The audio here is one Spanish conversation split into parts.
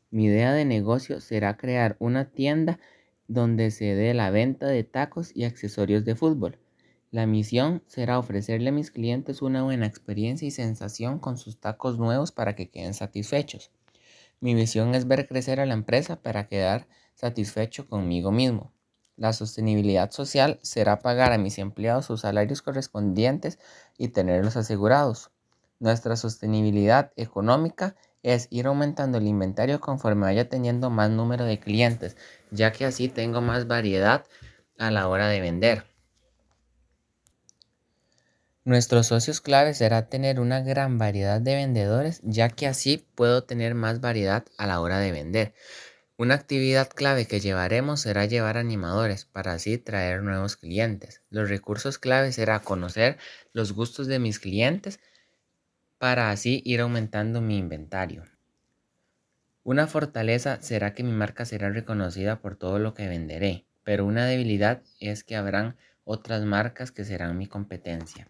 Mi idea de negocio será crear una tienda donde se dé la venta de tacos y accesorios de fútbol. La misión será ofrecerle a mis clientes una buena experiencia y sensación con sus tacos nuevos para que queden satisfechos. Mi visión es ver crecer a la empresa para quedar satisfecho conmigo mismo. La sostenibilidad social será pagar a mis empleados sus salarios correspondientes y tenerlos asegurados. Nuestra sostenibilidad económica es ir aumentando el inventario conforme vaya teniendo más número de clientes, ya que así tengo más variedad a la hora de vender. Nuestros socios clave será tener una gran variedad de vendedores, ya que así puedo tener más variedad a la hora de vender. Una actividad clave que llevaremos será llevar animadores para así traer nuevos clientes. Los recursos clave será conocer los gustos de mis clientes para así ir aumentando mi inventario. Una fortaleza será que mi marca será reconocida por todo lo que venderé, pero una debilidad es que habrán otras marcas que serán mi competencia.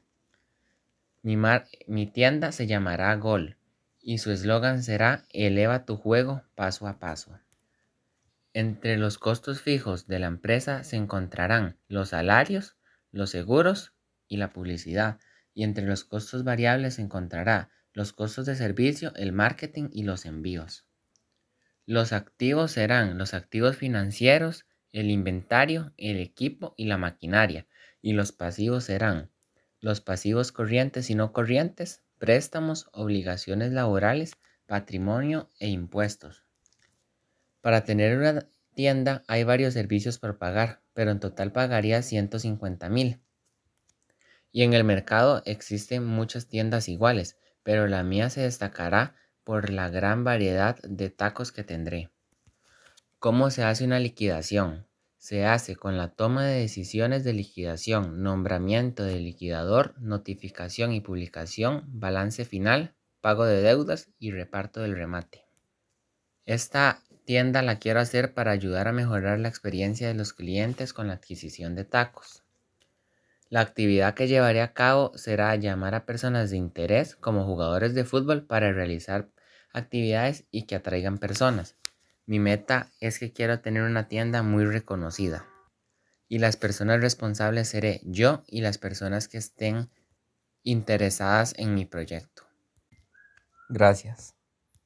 Mi tienda se llamará Gol y su eslogan será Eleva tu juego paso a paso. Entre los costos fijos de la empresa se encontrarán los salarios, los seguros y la publicidad, y entre los costos variables se encontrará los costos de servicio, el marketing y los envíos. Los activos serán los activos financieros, el inventario, el equipo y la maquinaria, y los pasivos serán los pasivos corrientes y no corrientes, préstamos, obligaciones laborales, patrimonio e impuestos. Para tener una tienda hay varios servicios por pagar, pero en total pagaría 150,000. Y en el mercado existen muchas tiendas iguales, pero la mía se destacará por la gran variedad de tacos que tendré. ¿Cómo se hace una liquidación? Se hace con la toma de decisiones de liquidación, nombramiento de liquidador, notificación y publicación, balance final, pago de deudas y reparto del remate. Esta tienda la quiero hacer para ayudar a mejorar la experiencia de los clientes con la adquisición de tacos. La actividad que llevaré a cabo será llamar a personas de interés como jugadores de fútbol para realizar actividades y que atraigan personas. Mi meta es que quiero tener una tienda muy reconocida y las personas responsables seré yo y las personas que estén interesadas en mi proyecto. Gracias.